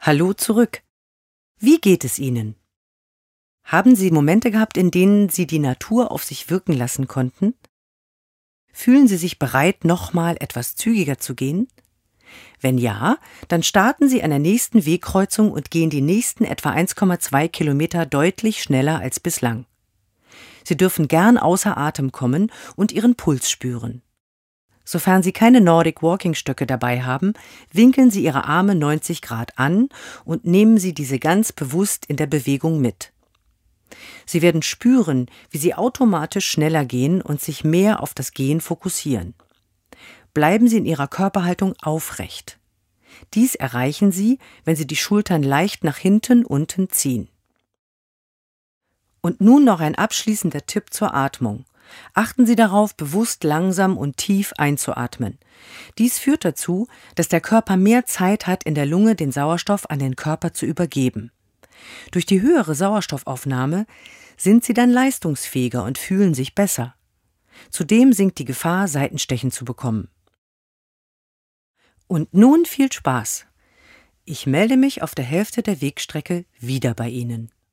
Hallo zurück. Wie geht es Ihnen? Haben Sie Momente gehabt, in denen Sie die Natur auf sich wirken lassen konnten? Fühlen Sie sich bereit, nochmal etwas zügiger zu gehen? Wenn ja, dann starten Sie an der nächsten Wegkreuzung und gehen die nächsten etwa 1,2 Kilometer deutlich schneller als bislang. Sie dürfen gern außer Atem kommen und Ihren Puls spüren. Sofern Sie keine Nordic Walking Stöcke dabei haben, winkeln Sie Ihre Arme 90 Grad an und nehmen Sie diese ganz bewusst in der Bewegung mit. Sie werden spüren, wie Sie automatisch schneller gehen und sich mehr auf das Gehen fokussieren. Bleiben Sie in Ihrer Körperhaltung aufrecht. Dies erreichen Sie, wenn Sie die Schultern leicht nach hinten unten ziehen. Und nun noch ein abschließender Tipp zur Atmung. Achten Sie darauf, bewusst langsam und tief einzuatmen. Dies führt dazu, dass der Körper mehr Zeit hat, in der Lunge den Sauerstoff an den Körper zu übergeben. Durch die höhere Sauerstoffaufnahme sind Sie dann leistungsfähiger und fühlen sich besser. Zudem sinkt die Gefahr, Seitenstechen zu bekommen. Und nun viel Spaß! Ich melde mich auf der Hälfte der Wegstrecke wieder bei Ihnen.